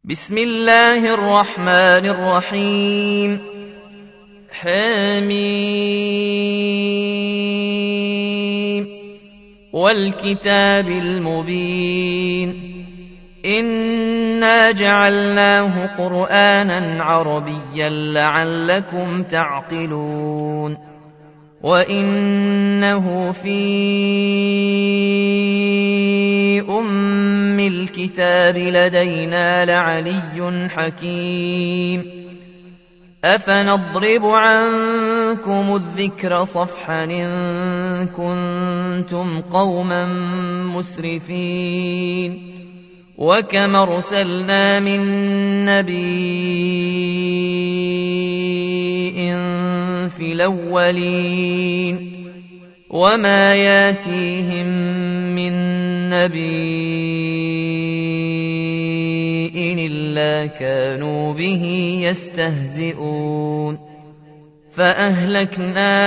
بسم الله الرحمن الرحيم. حميم والكتاب المبين إنا جعلناه قرآنا عربيا لعلكم تعقلون وإنه في أم الكتاب لدينا لعلي حكيم أفنضرب عنكم الذكر صفحا إن كنتم قوما مسرفين وكم أرسلنا من نبي في الأولين وما ياتيهم من نبي إلا كانوا به يستهزئون فأهلكنا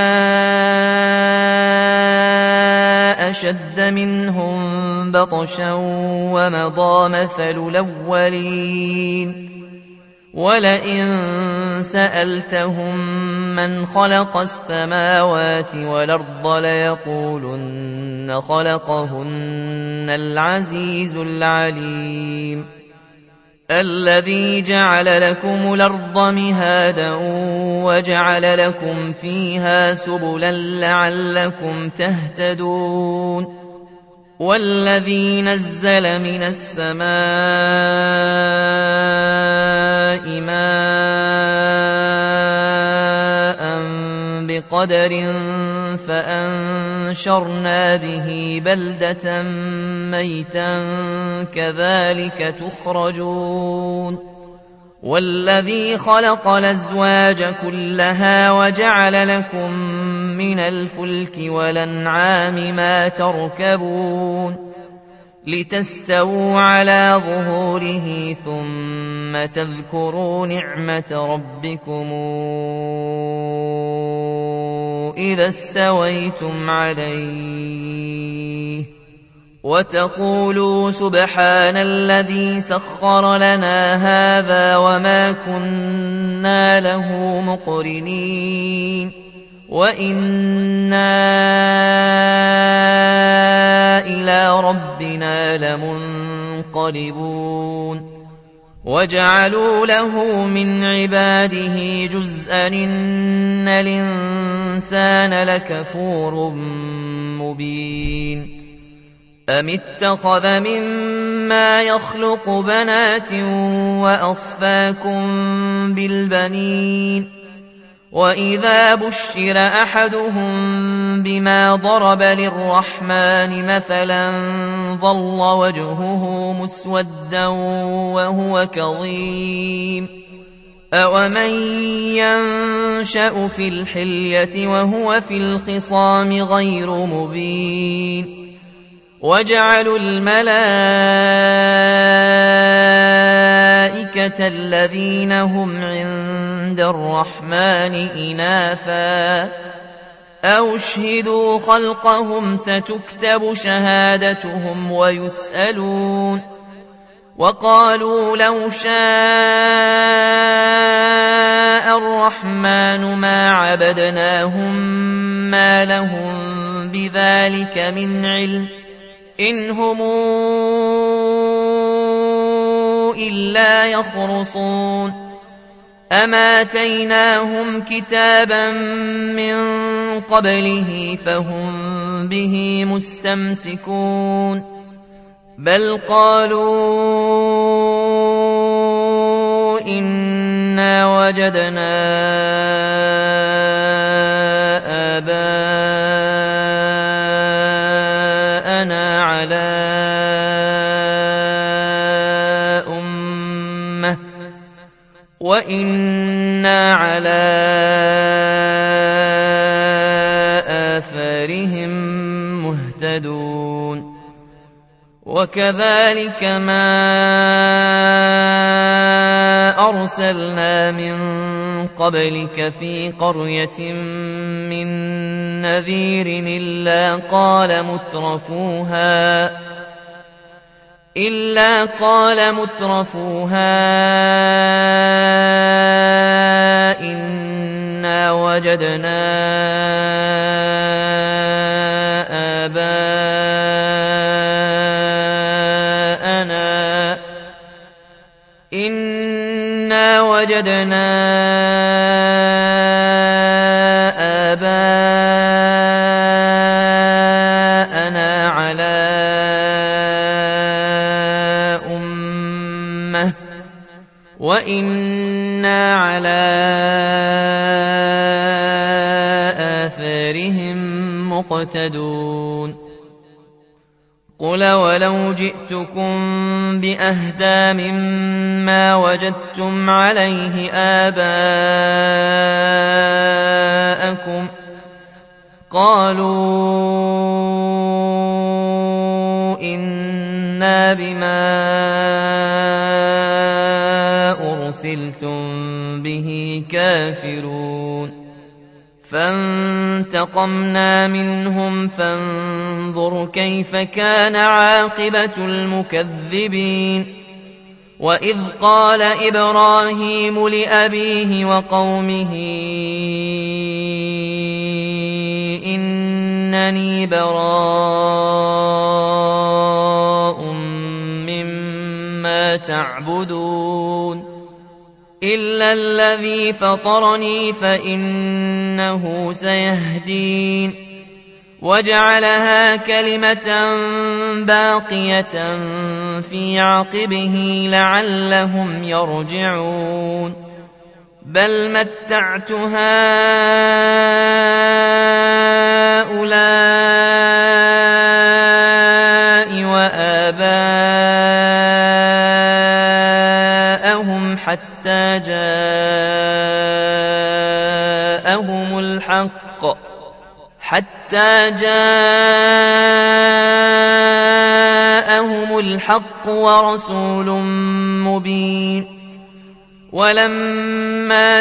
أشد منهم بطشا ومضى مثل الأولين ولئن سألتهم من خلق السماوات والأرض ليقولن خلقهن العزيز العليم الذي جعل لكم الأرض مهادا وجعل لكم فيها سبلا لعلكم تهتدون والذي نزل من السماء ماء بقدر فأنشرنا به بلدة ميتا كذلك تخرجون والذي خلق الأزواج كلها وجعل لكم من الفلك والأنعام ما تركبون لتستووا على ظهوره ثم تذكروا نعمة ربكم إذا استويتم عليه وتقولوا سبحان الذي سخر لنا هذا وما كنا له مقرنين وإنا إلى ربنا لمنقلبون وجعلوا له من عباده جزءا إن الإنسان لكفور مبين أم اتخذ مما يخلق بنات وأصفاكم بالبنين وإذا بشر أحدهم بما ضرب للرحمن مثلا ظل وجهه مسودا وهو كظيم أومن ينشأ في الحلية وهو في الخصام غير مبين وجعلوا الملائكة الذين هم عند الرحمن إناثا أو اشهدوا خلقهم ستكتب شهادتهم ويسألون وقالوا لو شاء الرحمن ما عبدناهم ما لهم بذلك من علم إن هم إلا يخرصون أما آتيناهم كتابا من قبله فهم به مستمسكون بل قالوا إنا وجدنا آباءنا على أمة وإنا على آثارهم مهتدون وكذلك ما أرسلنا من قبلك في قرية من نذير إلا قال إلا قال مترفوها إنا وجدنا آباءنا على أمة وإنا على آثارهم مقتدون قل ولو جئتكم بأهدى مما وجدتم عليه آباءكم قالوا إنا بما أرسلتم به كافرون فانتقمنا منهم فانظر كيف كان عاقبة المكذبين وإذ قال إبراهيم لأبيه وقومه إنني براء مما تعبدون إلا الذي فطرني فإنه سيهدين وجعلها كلمة باقية في عقبه لعلهم يرجعون بل متعت هؤلاء وآباءهم حتى جاءهم الحق ورسول مبين ولما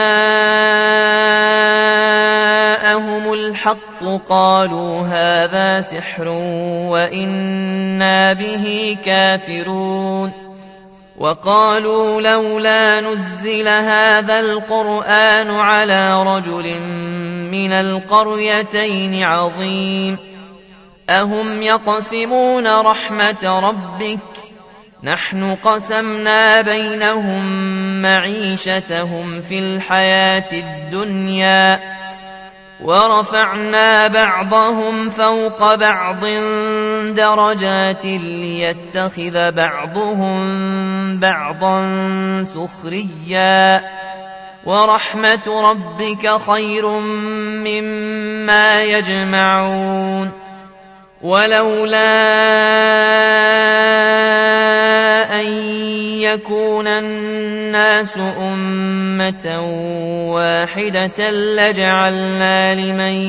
جاءهم الحق قالوا هذا سحر وإنا به كافرون وقالوا لولا نزل هذا القرآن على رجل من القريتين عظيم أهم يقسمون رحمة ربك نحن قسمنا بينهم معيشتهم في الحياة الدنيا ورفعنا بعضهم فوق بعض درجات ليتخذ بعضهم بعضا سخريا ورحمة ربك خير مما يجمعون ولولا أن يكون الناس أمة واحدة لجعلنا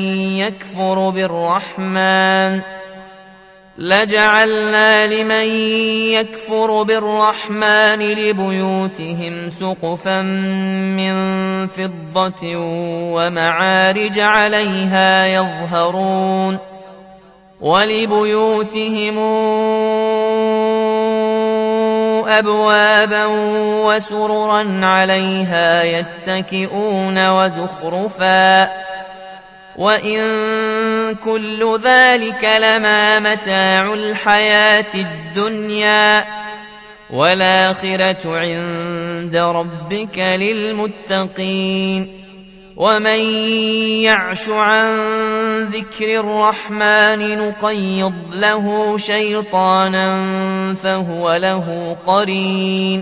لمن يكفر بالرحمن لبيوتهم سقفا من فضة ومعارج عليها يظهرون ولبيوتهم أبوابا وسررا عليها يتكئون وزخرفا وإن كل ذلك لما متاع الحياة الدنيا والآخرة عند ربك للمتقين ومن يعش عن ذكر الرحمن نقيض له شيطانا فهو له قرين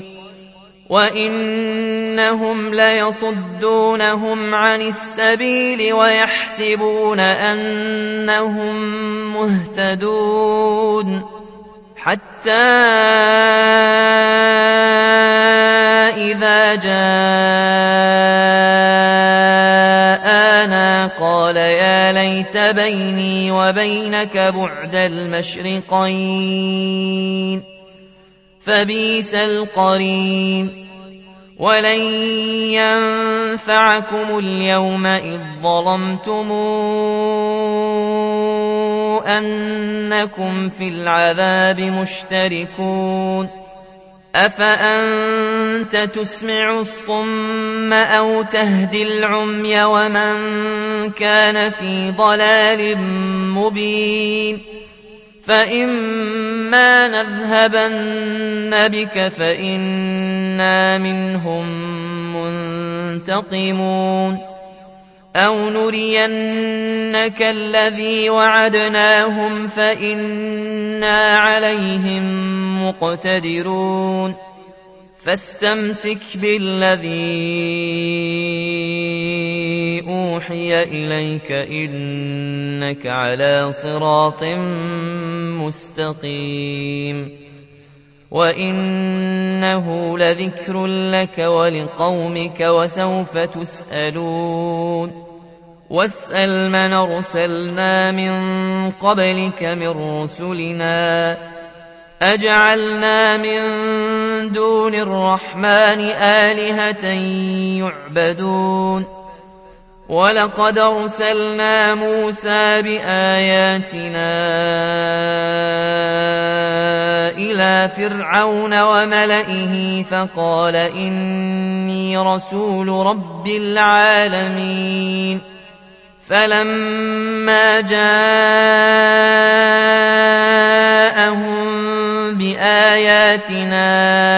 وإنهم ليصدونهم عن السبيل ويحسبون أنهم مهتدون حتى إذا جاءنا قال يا ليت بيني وبينك بعد المشرقين فبئس القرين ولن ينفعكم اليوم إذ ظلمتم أنكم في العذاب مشتركون أفأنت تسمع الصم أو تهدي العمي ومن كان في ضلال مبين فإما نذهبن بك فإنا منهم منتقمون أو نرينك الذي وعدناهم فإنا عليهم مقتدرون فاستمسك بالذي أوحي إليك إنك على صراط مستقيم وإنه لذكر لك ولقومك وسوف تسألون واسأل من أرسلنا من قبلك من رسلنا أجعلنا من دون الرحمن آلهة يعبدون ولقد أرسلنا موسى بآياتنا إلى فرعون وملئه فقال إني رسول رب العالمين فلما جاءهم بآياتنا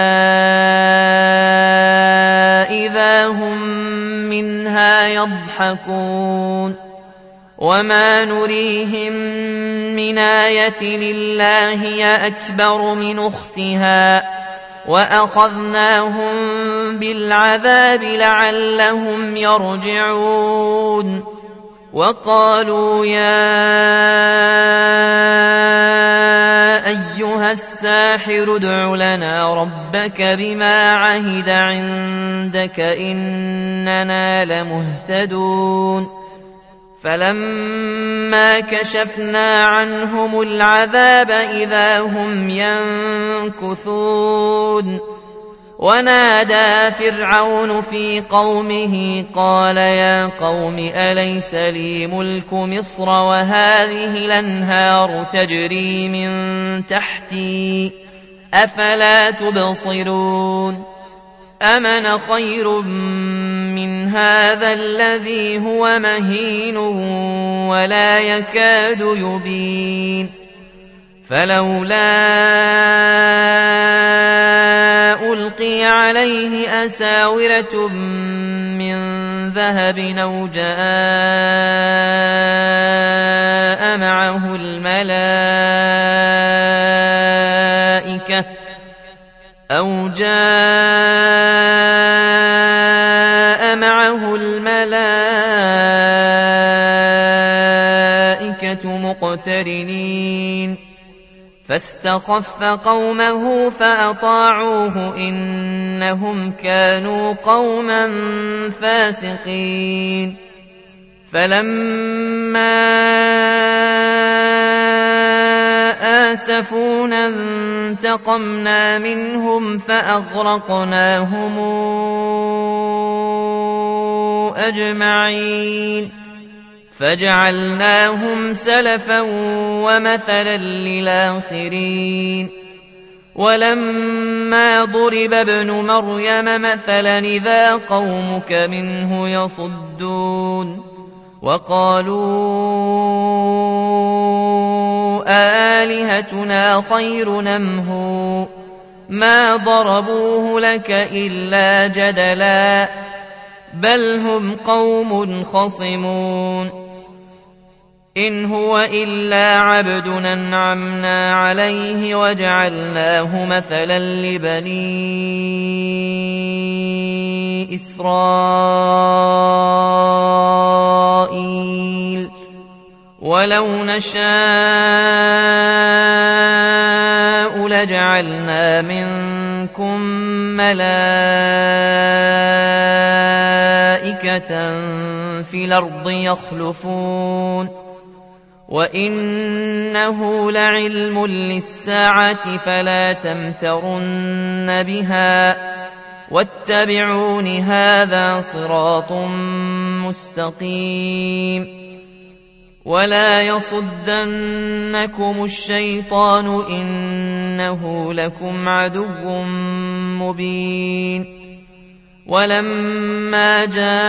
إذا هم منها يضحكون وما نريهم من آية إلا هي أكبر من أختها وأخذناهم بالعذاب لعلهم يرجعون وقالوا يا أيها الساحر ادع لنا ربك بما عهد عندك إننا لمهتدون فلما كشفنا عنهم العذاب إذا هم ينكثون ونادى فرعون في قومه قال يا قوم أليس لي ملك مصر وهذه الأنهار تجري من تحتي أفلا تبصرون أمن خير من هذا الذي هو مهين ولا يكاد يبين فلولا ألقي عليه أساورة من ذهب أو جاء معه الملائكة مقترنين فاستخف قومه فأطاعوه إنهم كانوا قوما فاسقين فلما آسفونا انتقمنا منهم فأغرقناهم أجمعين فجعلناهم سلفا ومثلا للآخرين ولما ضرب ابن مريم مثلا إذا قومك منه يصدون وقالوا آلهتنا خير نمه ما ضربوه لك إلا جدلا بل هم قوم خصمون إن هو إلا عبد أنعمنا عليه وجعلناه مثلا لبني إسرائيل ولو نشاء لجعلنا منكم ملائكة في الأرض يخلفون وإنه لعلم للساعة فلا تمترن بها واتبعون هذا صراط مستقيم ولا يصدنكم الشيطان إنه لكم عدو مبين ولما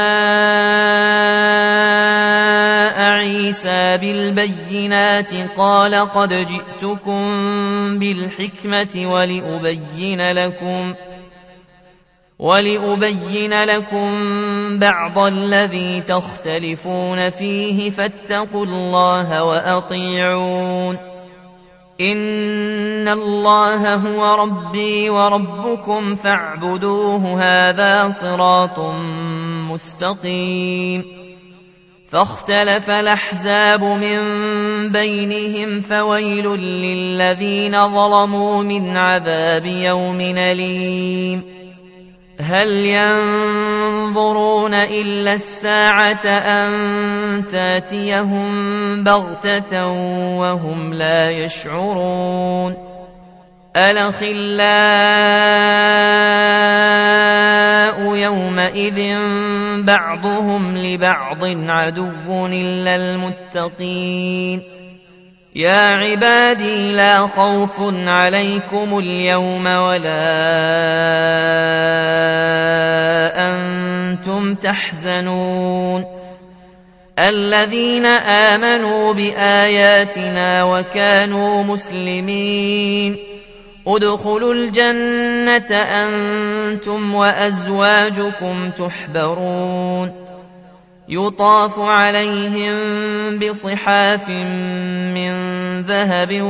جاء عيسى بالبينات قال قد جئتكم بالحكمة ولأبين لكم بعض الذي تختلفون فيه فاتقوا الله وأطيعون إن الله هو ربي وربكم فاعبدوه هذا صراط مستقيم فاختلف الأحزاب من بينهم فويل للذين ظلموا من عذاب يوم أليم هل ينظرون إلا الساعة أن تاتيهم بغتة وهم لا يشعرون الأخلاء يومئذ بعضهم لبعض عدو إلا المتقين يا عبادي لا خوف عليكم اليوم ولا أنتم تحزنون الذين آمنوا بآياتنا وكانوا مسلمين ادخلوا الجنة أنتم وأزواجكم تحبرون يطاف عليهم بصحاف من ذهب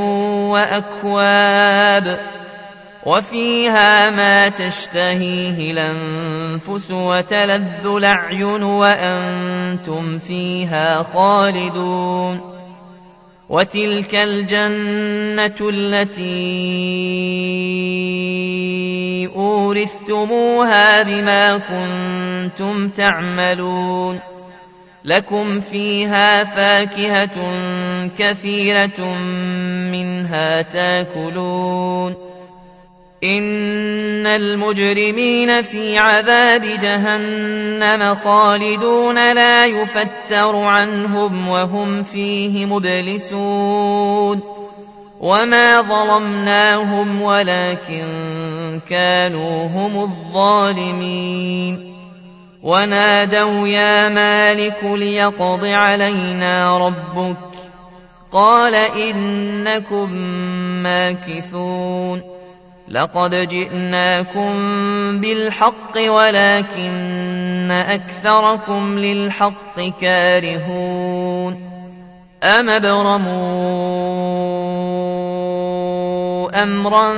وأكواب وفيها ما تشتهيه الأنفس وتلذ الأعين وأنتم فيها خالدون وتلك الجنة التي أورثتموها بما كنتم تعملون لكم فيها فاكهة كثيرة منها تاكلون إن المجرمين في عذاب جهنم خالدون لا يفتر عنهم وهم فيه مبلسون وما ظلمناهم ولكن كانوا هم الظالمين ونادوا يا مالك ليقض علينا ربك قال إنكم ماكثون لقد جئناكم بالحق ولكن أكثركم للحق كارهون أم ابرموا أمرا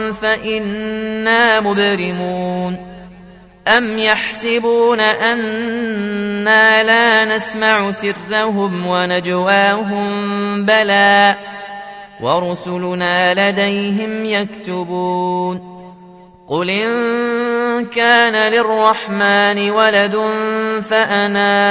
فإنا مبرمون أم يحسبون أنا لا نسمع سرهم ونجواهم بلى ورسلنا لديهم يكتبون قل إن كان للرحمن ولد فأنا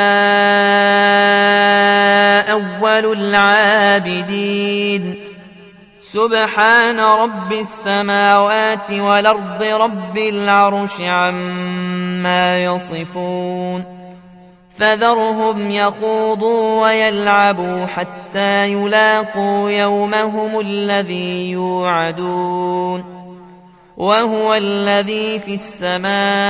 أول العابدين سبحان رب السماوات والأرض رب العرش عما يصفون فذرهم يخوضوا ويلعبوا حتى يلاقوا يومهم الذي يوعدون وهو الذي في السماء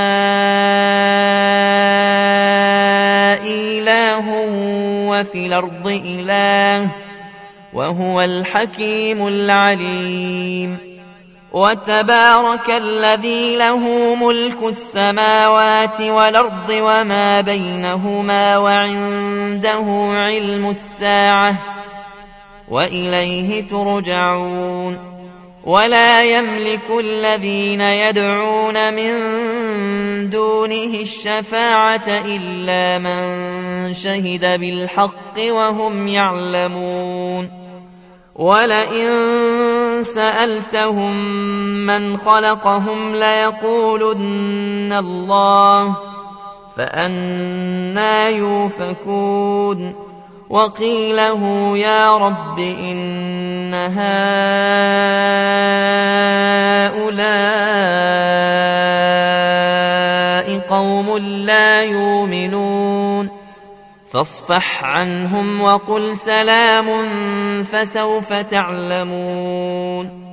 إله وفي الأرض إله وهو الحكيم العليم وتبارك الذي له ملك السماوات والأرض وما بينهما وعنده علم الساعة وإليه ترجعون ولا يملك الذين يدعون من دونه الشفاعة إلا من شهد بالحق وهم يعلمون ولئن سألتهم من خلقهم ليقولن الله فأنى يؤفكون وقيله يا رب إن هؤلاء قوم لا يؤمنون فاصفح عنهم وقل سلام فسوف تعلمون.